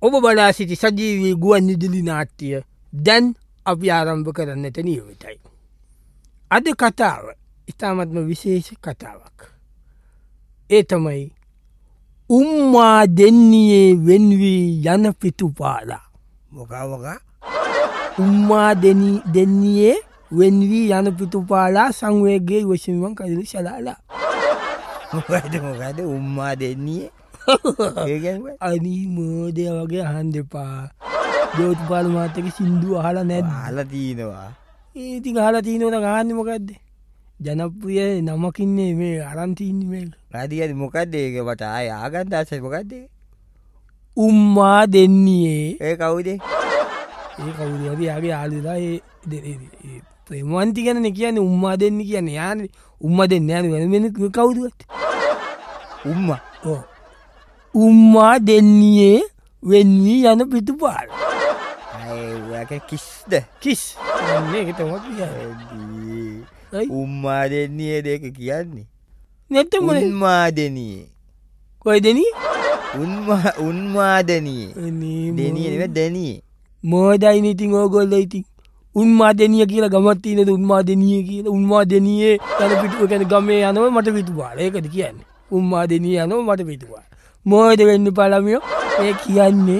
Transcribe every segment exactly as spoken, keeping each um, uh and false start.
ඔබ බලා සිටි සජීවී ගුවන් විදුලි නාට්‍ය දැන් අපි ආරම්භ කරන්නට නියමිතයි. අද කතාව ඉතාමත්ම විශේෂ කතාවක්. ඒ තමයි උම්මා දෙන්නියේ වෙන්වී යන පිටුපාලා. මොකා මොකා? උම්මා දෙන්නියේ වෙන්වී යන පිටුපාලා සංවේගයේ ඉවසීමෙන් කදිලි සලාලා. මොකද මොකද උම්මා දෙන්නියේ? ඒ කියන්නේ අනී මොදේ වගේ අහන්න එපා. ජෝතිපාල මාත්‍යගේ සින්දු අහලා නැද්ද? අහලා තිනවා. ඒ ඉතින් අහලා තිනවද ගහන්නේ මොකද්ද? ජනප්‍රිය නමකින්නේ මේ අරන් තින්නේ මේක. රාදියාද මොකද්ද ඒක මට ආය ආගන්න ආසයි මොකද්ද? උම්මා දෙන්නියේ. ඒ කවුද? ඒ කවුද? අපි ආගේ යාළුවා ඒ ප්‍රේමවන්ති කියන්නේ කියන්නේ උම්මා දෙන්නි කියන්නේ යානේ. උම්මා දෙන්නේ නෑ වෙන කවුද? උම්මා. ඔව්. උම්මා දෙන්නියේ වෙන්වී යන පිටුපාල. අය ඔයාගේ කිස්ද? කිස්. මේක තමයි කියන්නේ. උම්මා දෙන්නියේ දෙක කියන්නේ. නැත්නම් උම්මා දෙනියේ. කොයි දෙනියේ? උන්මා උන්මා දෙනියේ. දෙනියේ නෙවෙයි දෙනියේ. මොඩයි නිතින් ඕගොල්ලෝ ඉතින් උන්මා දෙනිය කියලා ගමක් තියෙනද උන්මා දෙනිය කියලා. උන්මා දෙනියේ යන පිටුව කියන්නේ ගමේ යනවා මට පිටුපාල. ඒකද කියන්නේ. උම්මා දෙනිය යනවා මට පිටුපාල. මොකද වෙන්නේ පළමියෝ? ඒ කියන්නේ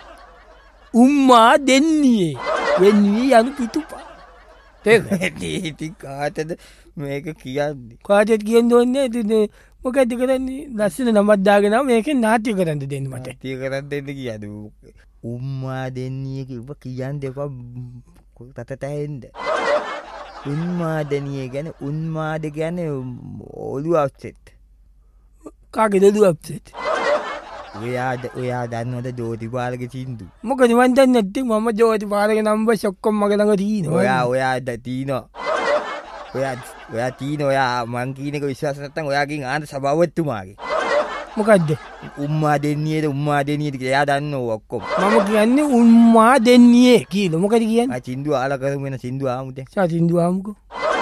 උම්මා දෙන්නියේ වෙන්වී යන පිටුපාල. ඒක ඉතින් කාටද මේක කියන්නේ? කාටද කියන්න ඕනේ ඉතින් මොකද කරන්නේ? ලස්සන නමක් දාගෙන මේකෙන් නාට්‍ය කරන්න දෙන්න මට. නාට්‍ය කරන්න දෙන්න කියන්නේ. උම්මා දෙන්නිය කිව්ව කියන්න එපා තතතෙන්ද. උන්මා දෙනිය කියන්නේ උන්මාද කියන්නේ ඔළුව අප්සෙට්. කාගේද ඔළුව අප්සෙට්? ඔයා ඔයා දන්නවද ජෝතිපාලගේ සින්දු? මොකද මන් දන්නේ නැත්තේ මම ජෝතිපාලගේ නම්බර් ඔක්කොම මගේ ළඟ තියෙනවා. ඔයා ඔයා තියෙනවා. ඔයා ඔයා තියෙන ඔයා මං කියන එක විශ්වාස නැත්නම් ඔයාගෙන් ආන්න සභාවතුමාගේ. මොකද්ද? උම්මා දෙන්නියේද උම්මා දෙන්නියේද කියලා එයා දන්නව ඔක්කොම. මම කියන්නේ උම්මා දෙන්නියේ කියලා. මොකද කියන්නේ? ආ සින්දු ආලා කරමු වෙන සින්දු ආමුද? සා සින්දු ආමුකෝ.